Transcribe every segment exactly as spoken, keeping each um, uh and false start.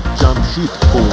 جمشید پور.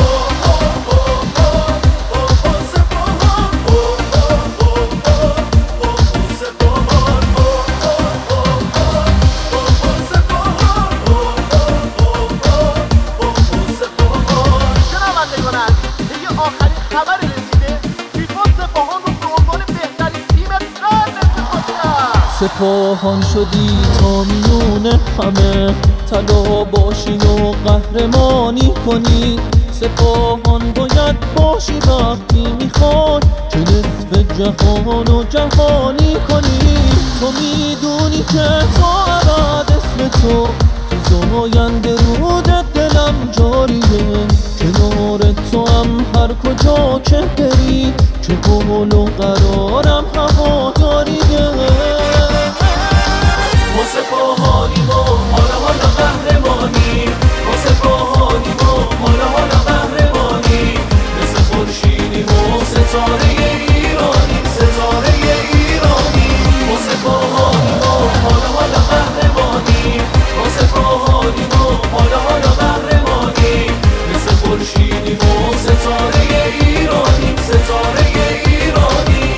آخرین خبر رسیده فیفا سپاهان رو به عنوان بهترین تیم قرن انتخاب کرد. سپاهان شدی تا میون همه، طلا باشی و قهرمانی کنی. سپاهان باید باشی وقتی میخوای که نصف جهان و جهانی کنی. تو میدونی که تا ابد اسم تو تو زاینده رود دلم جاریه. کنار تو هم هر کجا که بری که قول و قرارم هواداریه. ما سپاهانیم و حالا حالا قهرمانی، ما سپاهانیم و حالا حالا قهرمانی. مثل خورشیدیم و ستاره ایرانیم، ستاره ایرانیم. ما سپاهانیم و حالا حالا قهرمانی، ما سپاهانیم و حالا حالا قهرمانی. مثل خورشیدیم و ستاره ایرانیم، ستاره ایرانیم.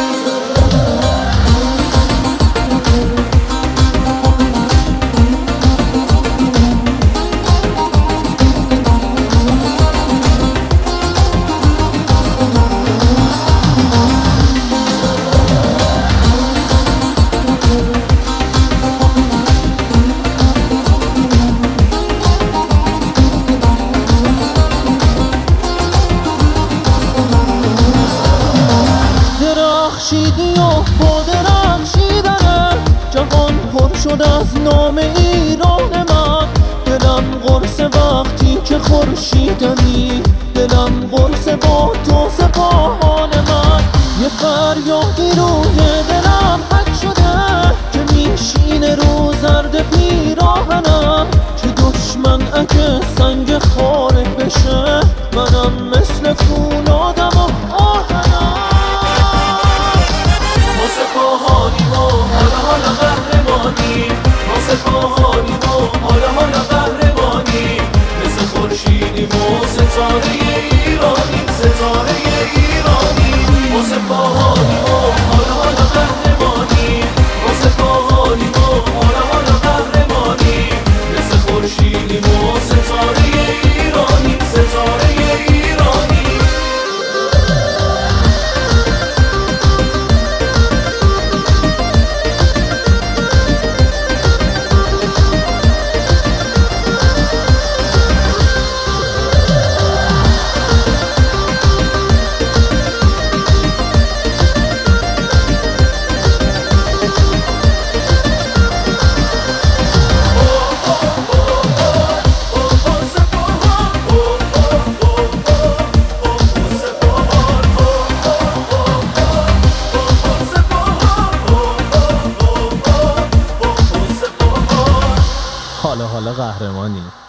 درخشیدی و با درخشیدنه جهان پر شد از نام ایران من. دلم قرص وقتی که خورشیدمی، دلم قرص با تو سپاهان من. یه فریادی روی دلم حک شده که میشینه رو زرد پیراهنم. که دشمن اگه سنگ خاره بشه منم مثل فولادم و آهنم. ما سپاهانیم و حالا حالا قهرمانی، ما سپاهانیم و حالا حالا قهرمانی. مثل خورشیدیم و ستاره ایرانیم، ستاره ایرانیم. ما سپاهانیم و حالا حالا قهرمانی، ما سپاهانیم و حالا حالا قهرمانی. مثل خورشیدیم و ستاره ایرانیم، ستاره ایرانیم. حالا حالا قهرمانی.